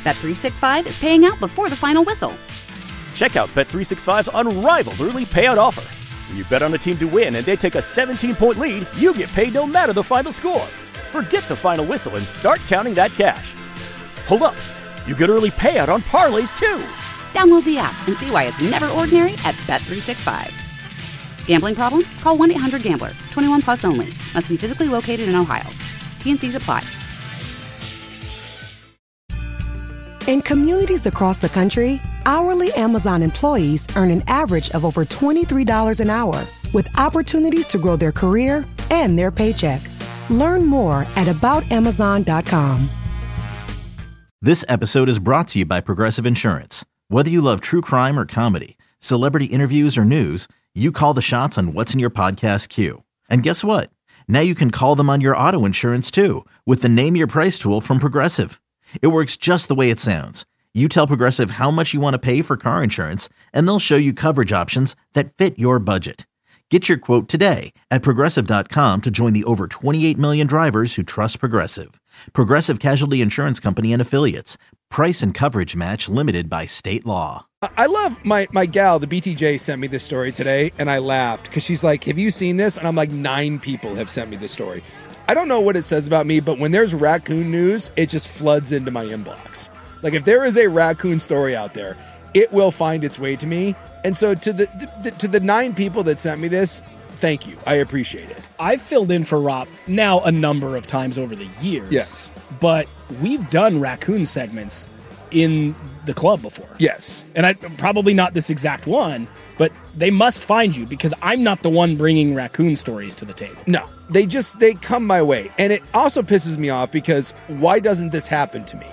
Bet365 is paying out before the final whistle. Check out Bet365's unrivaled early payout offer. When you bet on a team to win and they take a 17-point lead, you get paid no matter the final score. Forget the final whistle and start counting that cash. Hold up. You get early payout on parlays, too. Download the app and see why it's never ordinary at Bet365. Gambling problem? Call 1-800-GAMBLER. 21 plus only. Must be physically located in Ohio. T&Cs apply. In communities across the country, hourly Amazon employees earn an average of over $23 an hour, with opportunities to grow their career and their paycheck. Learn more at aboutamazon.com. This episode is brought to you by Progressive Insurance. Whether you love true crime or comedy, celebrity interviews or news, you call the shots on what's in your podcast queue. And guess what? Now you can call them on your auto insurance too, with the Name Your Price tool from Progressive. It works just the way it sounds. You tell Progressive how much you want to pay for car insurance, and they'll show you coverage options that fit your budget. Get your quote today at Progressive.com to join the over 28 million drivers who trust Progressive. Progressive Casualty Insurance Company and Affiliates. Price and coverage match limited by state law. I love my gal, the BTJ, sent me this story today, and I laughed because she's like, have you seen this? And I'm like, 9 people have sent me this story. I don't know what it says about me, but when there's raccoon news, it just floods into my inbox. Like, if there is a raccoon story out there, it will find its way to me. And so to the 9 people that sent me this, thank you. I appreciate it. I've filled in for Rob now a number of times over the years. Yes. But we've done raccoon segments in the club before. Yes. And probably not this exact one, but they must find you because I'm not the one bringing raccoon stories to the table. No, they come my way. And it also pisses me off because why doesn't this happen to me?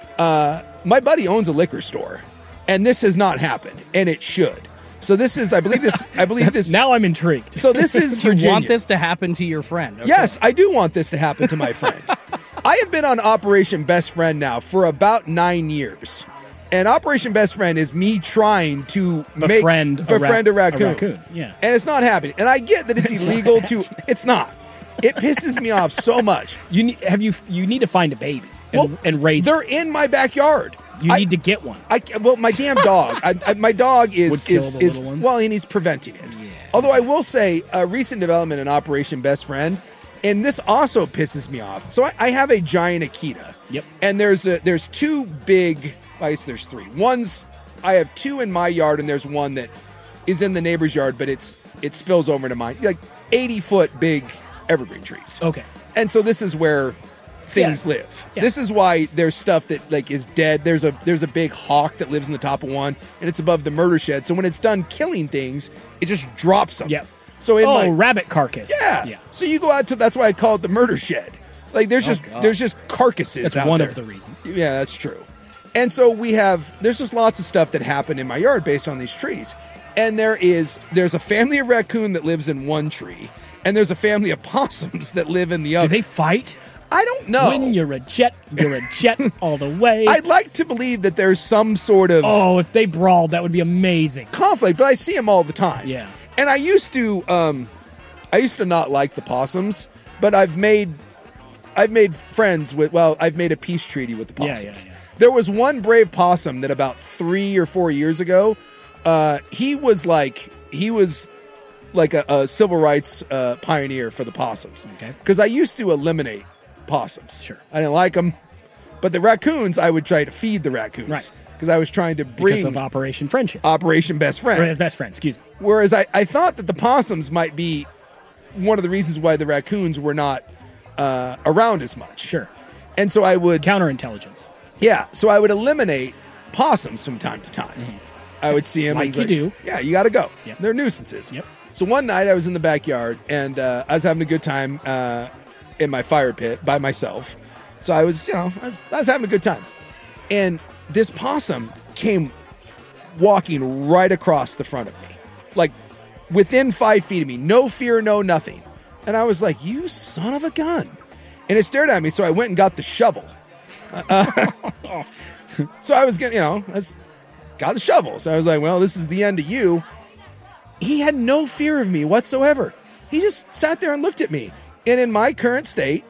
My buddy owns a liquor store, and this has not happened, and it should. So this is, I believe this. Now I'm intrigued. So this is Virginia. You want this to happen to your friend? Okay. Yes, I do want this to happen to my friend. I have been on Operation Best Friend now for about 9 years. And Operation Best Friend is me trying to befriend a raccoon. Yeah. And it's not happening. And I get that it's illegal to. It's not. It pisses me off so much. You need to find a baby and raise They're it. in my backyard. You need to get one. Well, my damn dog. My dog Would kill the little ones? Well, and he's preventing it. Yeah. Although I will say, a recent development in Operation Best Friend, and this also pisses me off. So I have a giant Akita. Yep. And there's 2 big. I guess there's 3. I have 2 in my yard, and there's one that is in the neighbor's yard, but it spills over into mine. Like 80-foot big evergreen trees. Okay. And so this is where things live. Yeah. This is why there's stuff that like is dead. There's a big hawk that lives in the top of one, and it's above the murder shed. So when it's done killing things, it just drops them. Yep. So rabbit carcass. Yeah. So you go out to, that's why I call it the murder shed. Like there's just carcasses. That's out one there. of the reasons. Yeah, that's true. And so there's just lots of stuff that happened in my yard based on these trees. And there's a family of raccoon that lives in one tree, and there's a family of possums that live in the other. Do they fight? I don't know. When you're a jet all the way. I'd like to believe that there's some sort of if they brawled, that would be amazing. conflict, but I see them all the time. Yeah. And I used to not like the possums, but I've made friends with, I've made a peace treaty with the possums. Yeah. There was one brave possum that about 3 or 4 years ago, he was like a civil rights pioneer for the possums. Okay. Because I used to eliminate possums. Sure. I didn't like them. But the raccoons, I would try to feed the raccoons. Right. Because I was trying to bring... Because of Operation Friendship. Operation Best Friend. Best Friend, excuse me. Whereas I thought that the possums might be one of the reasons why the raccoons were not around as much. Sure. And so I would... Counterintelligence. Yeah. So I would eliminate possums from time to time. Mm-hmm. I would see them. Like you do. Yeah, you got to go. Yep. They're nuisances. Yep. So one night I was in the backyard, and I was having a good time in my fire pit by myself. So I was having a good time. And this possum came walking right across the front of me, like within 5 feet of me, no fear, no nothing. And I was like, you son of a gun. And it stared at me, so I went and got the shovel. So I was getting, got the shovel. So I was like, well, this is the end of you. He had no fear of me whatsoever. He just sat there and looked at me. And in my current state,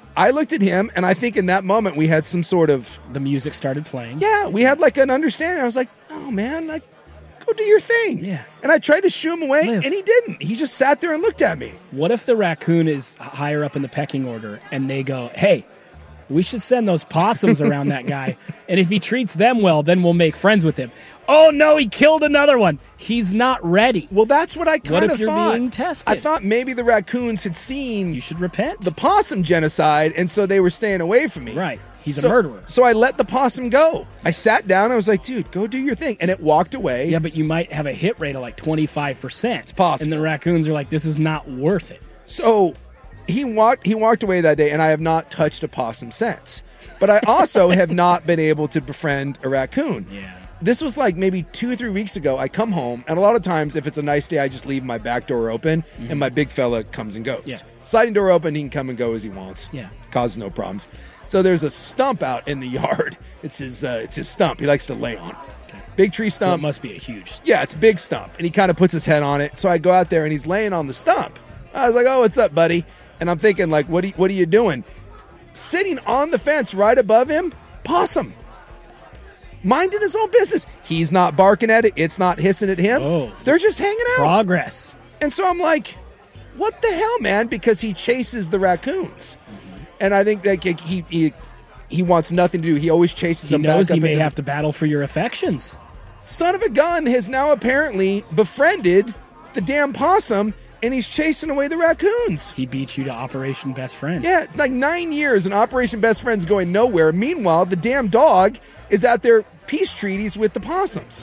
I looked at him, and I think in that moment we had some sort of... The music started playing. Yeah, we had like an understanding. I was like, oh, man, like, go do your thing. Yeah. And I tried to shoo him away, Live. and he didn't. He just sat there and looked at me. What if the raccoon is higher up in the pecking order and they go, hey, we should send those possums around that guy, and if he treats them well, then we'll make friends with him. Oh, no, he killed another one. He's not ready. Well, that's what I kind of thought. What if you're being tested? I thought maybe the raccoons had seen You should repent. the possum genocide, and so they were staying away from me. Right. He's a murderer. So I let the possum go. I sat down. I was like, dude, go do your thing. And it walked away. Yeah, but you might have a hit rate of like 25%. It's possible. And the raccoons are like, this is not worth it. So he walked away that day, and I have not touched a possum since. But I also have not been able to befriend a raccoon. Yeah. This was like maybe 2 or 3 weeks ago. I come home, and a lot of times, if it's a nice day, I just leave my back door open, and my big fella comes and goes. Yeah. Sliding door open, he can come and go as he wants. Yeah. Causes no problems. So there's a stump out in the yard. It's his stump. He likes to lay on. Okay. Big tree So stump. it must be a huge... Yeah, it's a big stump. And he kind of puts his head on it. So I go out there, and he's laying on the stump. I was like, oh, what's up, buddy? And I'm thinking, like, what are you doing? Sitting on the fence right above him, possum. Minding his own business. He's not barking at it. It's not hissing at him. Oh. They're just hanging out. Progress. And so I'm like, what the hell, man? Because he chases the raccoons. And I think that he wants nothing to do. He always chases them back up. He knows he may into have to battle for your affections. Son of a gun has now apparently befriended the damn possum, and he's chasing away the raccoons. He beat you to Operation Best Friend. Yeah, it's like 9 years and Operation Best Friend's going nowhere. Meanwhile, the damn dog is out there peace treaties with the possums.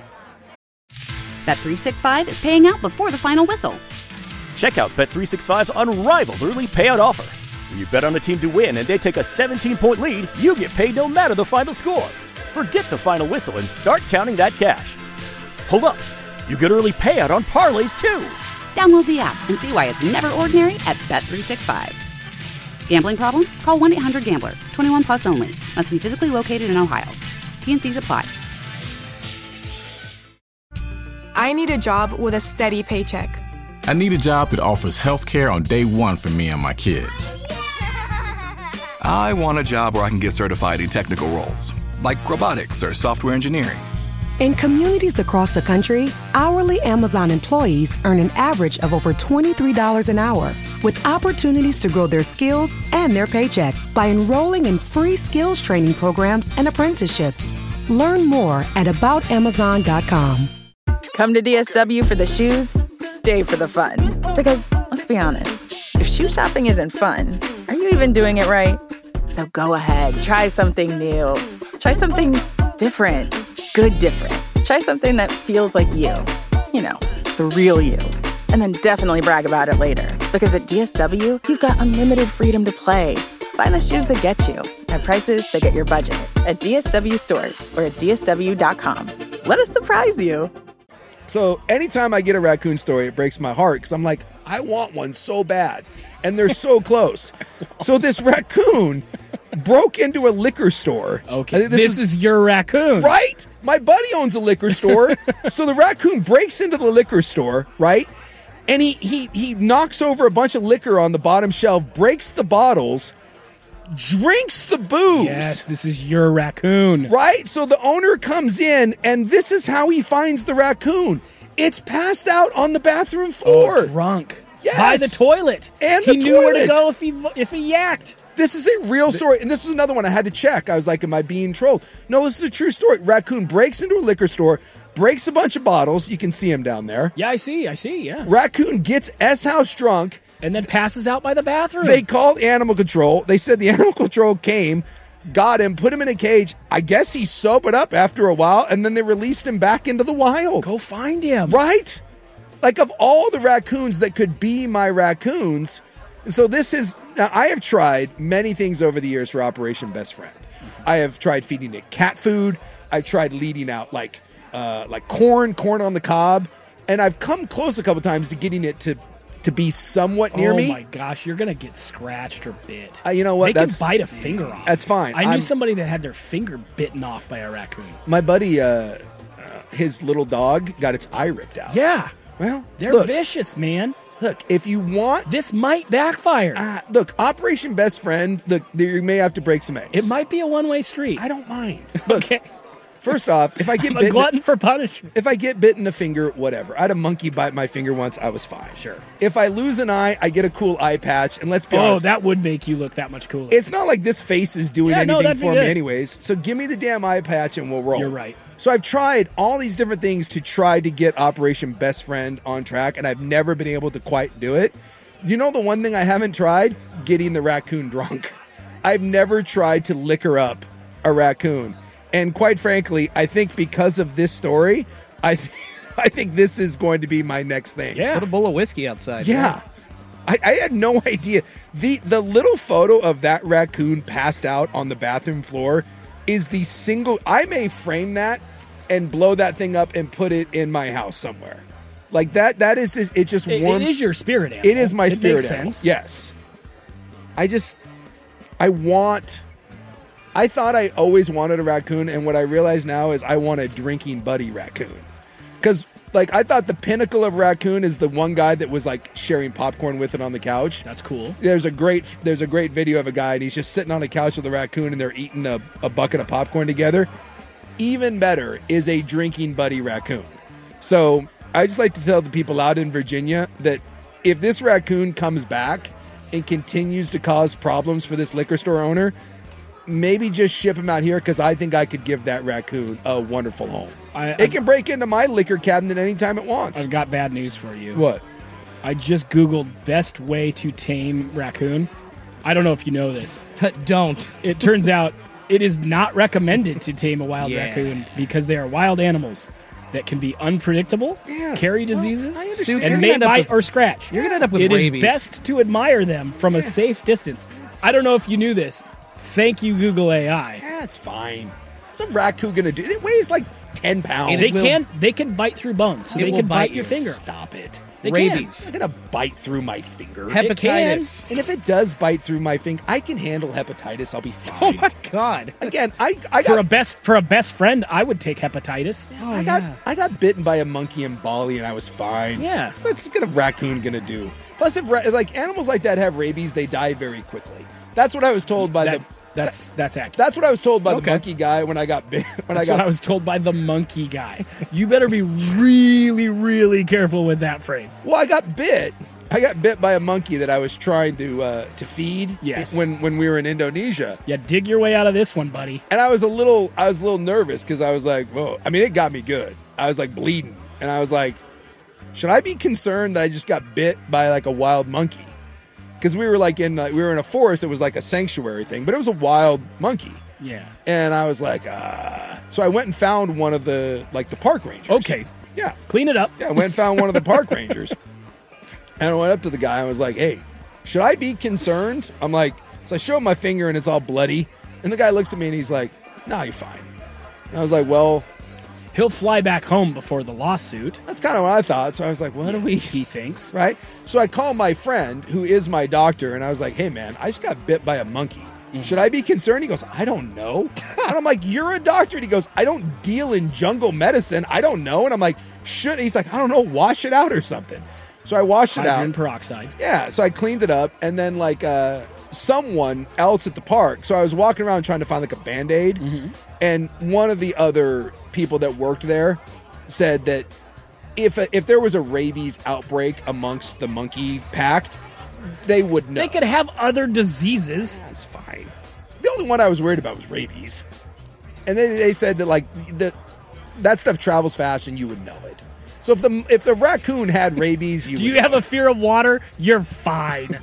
Bet365 is paying out before the final whistle. Check out Bet365's unrivaled early payout offer. When you bet on a team to win and they take a 17-point lead, you get paid no matter the final score. Forget the final whistle and start counting that cash. Hold up. You get early payout on parlays, too. Download the app and see why it's never ordinary at Bet365. Gambling problem? Call 1-800-GAMBLER. 21 plus only. Must be physically located in Ohio. T&Cs apply. I need a job with a steady paycheck. I need a job that offers health care on day one for me and my kids. I want a job where I can get certified in technical roles, like robotics or software engineering. In communities across the country, hourly Amazon employees earn an average of over $23 an hour, with opportunities to grow their skills and their paycheck by enrolling in free skills training programs and apprenticeships. Learn more at aboutamazon.com. Come to DSW for the shoes, stay for the fun. Because, let's be honest, if shoe shopping isn't fun, are you even doing it right? So go ahead, try something new. Try something different. Good different. Try something that feels like you. You know, the real you. And then definitely brag about it later. Because at DSW, you've got unlimited freedom to play. Find the shoes that get you at prices that get your budget at DSW stores or at DSW.com. Let us surprise you. So anytime I get a raccoon story, it breaks my heart because I'm like, I want one so bad. And they're so close. So this raccoon broke into a liquor store. Okay, this is your raccoon. Right? My buddy owns a liquor store. So the raccoon breaks into the liquor store, right? And he knocks over a bunch of liquor on the bottom shelf, breaks the bottles, drinks the booze. Yes, this is your raccoon. Right? So the owner comes in, and this is how he finds the raccoon. It's passed out on the bathroom floor. Oh, drunk. Yes. By the toilet. And he the knew where to toilet. go if he yacked. This is a real story. And this is another one I had to check. I was like, am I being trolled? No, this is a true story. Raccoon breaks into a liquor store, breaks a bunch of bottles. You can see him down there. Yeah, I see, yeah. Raccoon gets S-House drunk. And then passes out by the bathroom. They called animal control. They said the animal control came, got him, put him in a cage. I guess he sobered up after a while, and then they released him back into the wild. Go find him. Right? Like, of all the raccoons that could be my raccoons. And so this is, now I have tried many things over the years for Operation Best Friend. I have tried feeding it cat food. I've tried leading out like corn on the cob. And I've come close a couple times to getting it to be somewhat near me. Oh my gosh, you're going to get scratched or bit. You know what? They can bite a finger off. That's fine. I knew somebody that had their finger bitten off by a raccoon. My buddy, his little dog got its eye ripped out. Yeah. Well, they're look, vicious, man. Look, if you want... This might backfire. Look, Operation Best Friend, look, you may have to break some eggs. It might be a one-way street. I don't mind. Look, okay. First off, if I get I'm a glutton for punishment. If I get bit in the finger, whatever. I had a monkey bite my finger once. I was fine. Sure. If I lose an eye, I get a cool eye patch. And let's be honest. Oh, that would make you look that much cooler. It's not like this face is doing anything for me good. anyways. So give me the damn eye patch and we'll roll. You're right. So I've tried all these different things to try to get Operation Best Friend on track, and I've never been able to quite do it. You know the one thing I haven't tried? Getting the raccoon drunk. I've never tried to liquor up a raccoon. And quite frankly, I think because of this story, I think this is going to be my next thing. Yeah. Put a bowl of whiskey outside. Yeah. I had no idea. The little photo of that raccoon passed out on the bathroom floor is the single... I may frame that and blow that thing up and put it in my house somewhere. Like that is just, it just warm. It is your spirit animal. It is my spirit makes animal. Sense. Yes. I thought I always wanted a raccoon, and what I realize now is I want a drinking buddy raccoon. Because, like, I thought the pinnacle of raccoon is the one guy that was, like, sharing popcorn with it on the couch. That's cool. There's a great video of a guy, and he's just sitting on a couch with a raccoon, and they're eating a bucket of popcorn together. Even better is a drinking buddy raccoon. So I just like to tell the people out in Virginia that if this raccoon comes back and continues to cause problems for this liquor store owner, maybe just ship him out here, because I think I could give that raccoon a wonderful home. It can break into my liquor cabinet anytime it wants. I've got bad news for you. What? I just Googled best way to tame raccoon. I don't know if you know this. Don't. It turns out it is not recommended to tame a wild raccoon because they are wild animals that can be unpredictable, carry diseases, and may bite or scratch. You're going to end up with rabies. It is rabies. best to admire them from a safe distance. I don't know if you knew this. Thank you, Google AI. Yeah, it's fine. What's a raccoon going to do? It weighs like 10 pounds. They can bite through bones, so they can bite your finger. Stop it. They rabies. It's not going to bite through my finger. Hepatitis. And if it does bite through my finger, I can handle hepatitis. I'll be fine. Oh my God. Again, I got for a best friend, I would take hepatitis. I got bitten by a monkey in Bali and I was fine. Yeah. So that's what a raccoon going to do. Plus, if like animals like that have rabies, they die very quickly. That's what I was told by That's accurate. That's what I was told by the monkey guy when I got bit. What I was told by the monkey guy. You better be really, really careful with that phrase. Well, I got bit. I got bit by a monkey that I was trying to feed. Yes. When we were in Indonesia. Yeah, dig your way out of this one, buddy. And I was a little nervous because I was like, whoa. I mean, it got me good. I was like bleeding, and I was like, should I be concerned that I just got bit by like a wild monkey? Because we were in a forest. It was like a sanctuary thing, but it was a wild monkey. Yeah. And I was like, So I went and found one of the park rangers. Okay. Yeah. Clean it up. Yeah, I went and found one of the park rangers. And I went up to the guy. I was like, hey, should I be concerned? I'm like, so I show him my finger and it's all bloody. And the guy looks at me and he's like, nah, you're fine. And I was like, well, he'll fly back home before the lawsuit. That's kind of what I thought. So I was like, what do we... He thinks. Right? So I called my friend, who is my doctor, and I was like, hey, man, I just got bit by a monkey. Should I be concerned? He goes, I don't know. And I'm like, you're a doctor. And he goes, I don't deal in jungle medicine. I don't know. And I'm like, should... He's like, I don't know, wash it out or something. So I washed it out. Hydrogen peroxide. Yeah, so I cleaned it up, and then someone else at the park. So I was walking around trying to find like a Band-Aid, and one of the other people that worked there said that if there was a rabies outbreak amongst the monkey pack, they would know. They could have other diseases. That's fine. The only one I was worried about was rabies, and they said that that stuff travels fast and you would know it. So if the raccoon had rabies, do you have a fear of water? You're fine.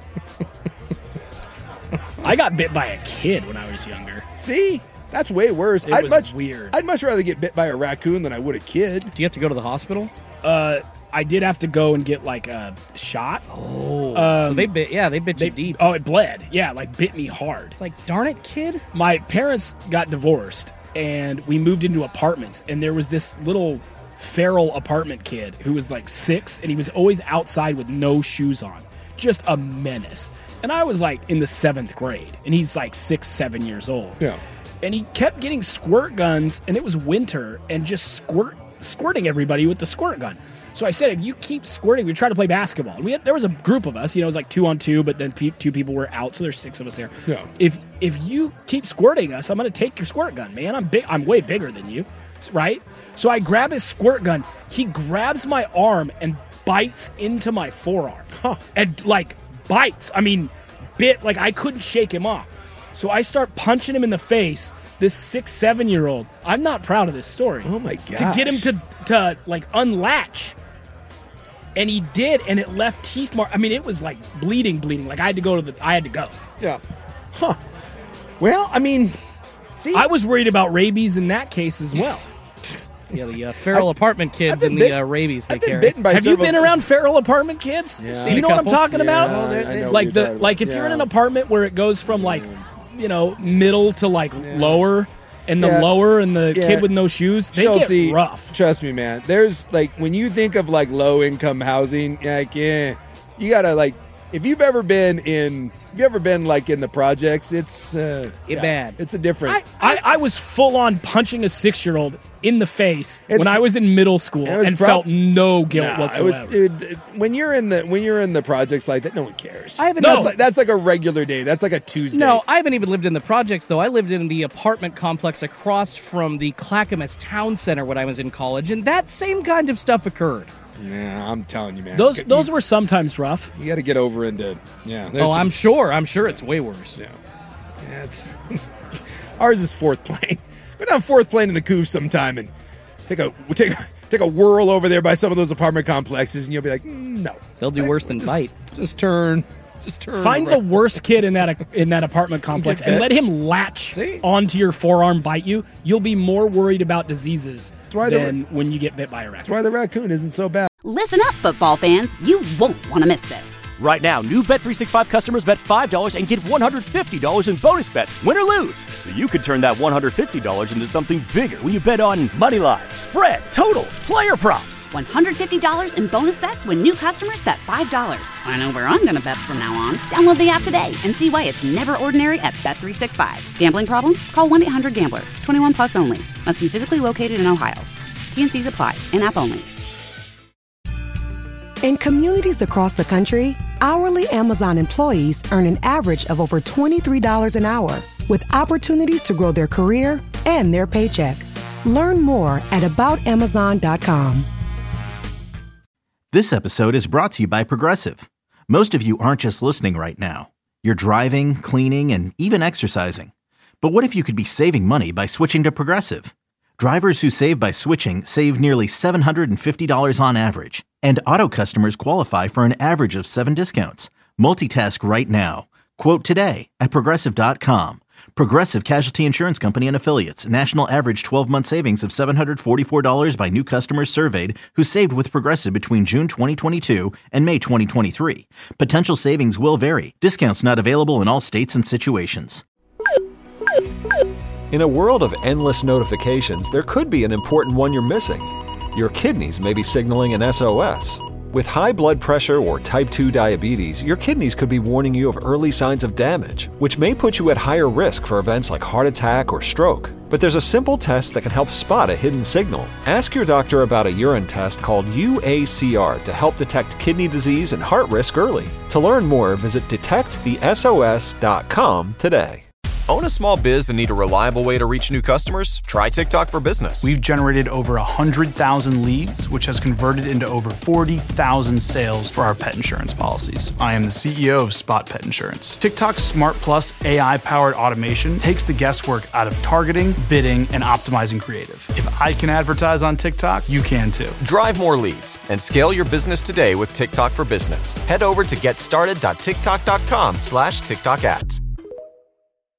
I got bit by a kid when I was younger. See? That's way worse. It was weird. I'd much rather get bit by a raccoon than I would a kid. Do you have to go to the hospital? I did have to go and get like a shot. Oh. So they bit you deep. Oh, it bled. Yeah, like bit me hard. Like, darn it, kid. My parents got divorced and we moved into apartments, and there was this little feral apartment kid who was like 6, and he was always outside with no shoes on. Just a menace. And I was like in the 7th grade, and he's like 6, 7 years old. Yeah. And he kept getting squirt guns, and it was winter, and just squirt squirting everybody with the squirt gun. So I said, if you keep squirting, we tried to play basketball. And there was a group of us, it was like 2-on-2, but then 2 people were out, so there's 6 of us there. Yeah. If you keep squirting us, I'm going to take your squirt gun, man. I'm way bigger than you, right? So I grab his squirt gun. He grabs my arm and bites into my forearm. And, bites. I mean, I couldn't shake him off. So I start punching him in the face. This 6-7-year-old. I'm not proud of this story. Oh, my gosh. To get him to unlatch. And he did, and it left teeth mark. I mean, it was bleeding. I had to go. Yeah. Huh. Well, I mean, see, I was worried about rabies in that case as well. Yeah, the feral apartment kids and the rabies they carry. Have you been around feral apartment kids? Yeah. Do you know what I'm talking about? I know if you're in an apartment where it goes from middle to lower, and the lower and the kid with no shoes, they get rough. Trust me, man. There's when you think of low income housing, you gotta if you've ever been in the projects, it's bad. It's a different. I was full on punching a 6-year-old in the face when I was in middle school and felt no guilt whatsoever. Dude, when you're in the projects like that, no one cares. That's like a regular day. That's like a Tuesday. No, I haven't even lived in the projects though. I lived in the apartment complex across from the Clackamas Town Center when I was in college, and that same kind of stuff occurred. Yeah, I'm telling you, man. Those were sometimes rough. You got to get over into I'm sure it's way worse. Yeah, it's ours is fourth plane. Go down fourth plane in the Couve sometime and take a whirl over there by some of those apartment complexes, and you'll be like, no. They'll do worse than bite. Just turn. Find the worst kid in that apartment complex and let him latch onto your forearm, bite you. You'll be more worried about diseases than when you get bit by a raccoon. That's why the raccoon isn't so bad. Listen up, football fans. You won't want to miss this. Right now, new Bet365 customers bet $5 and get $150 in bonus bets, win or lose. So you could turn that $150 into something bigger when you bet on moneyline, spread, totals, player props. $150 in bonus bets when new customers bet $5. I know where I'm going to bet from now on. Download the app today and see why it's never ordinary at Bet365. Gambling problem? Call 1-800-GAMBLER. 21 plus only. Must be physically located in Ohio. T&Cs apply. In-app only. In communities across the country, hourly Amazon employees earn an average of over $23 an hour, with opportunities to grow their career and their paycheck. Learn more at aboutamazon.com. This episode is brought to you by Progressive. Most of you aren't just listening right now. You're driving, cleaning, and even exercising. But what if you could be saving money by switching to Progressive? Drivers who save by switching save nearly $750 on average. And auto customers qualify for an average of 7 discounts. Multitask right now. Quote today at Progressive.com. Progressive Casualty Insurance Company and Affiliates. National average 12-month savings of $744 by new customers surveyed who saved with Progressive between June 2022 and May 2023. Potential savings will vary. Discounts not available in all states and situations. In a world of endless notifications, there could be an important one you're missing. Your kidneys may be signaling an SOS. With high blood pressure or type 2 diabetes, your kidneys could be warning you of early signs of damage, which may put you at higher risk for events like heart attack or stroke. But there's a simple test that can help spot a hidden signal. Ask your doctor about a urine test called UACR to help detect kidney disease and heart risk early. To learn more, visit detectthesos.com today. Own a small biz and need a reliable way to reach new customers? Try TikTok for Business. We've generated over 100,000 leads, which has converted into over 40,000 sales for our pet insurance policies. I am the CEO of Spot Pet Insurance. TikTok's Smart Plus AI-powered automation takes the guesswork out of targeting, bidding, and optimizing creative. If I can advertise on TikTok, you can too. Drive more leads and scale your business today with TikTok for Business. Head over to getstarted.tiktok.com/TikTok ads.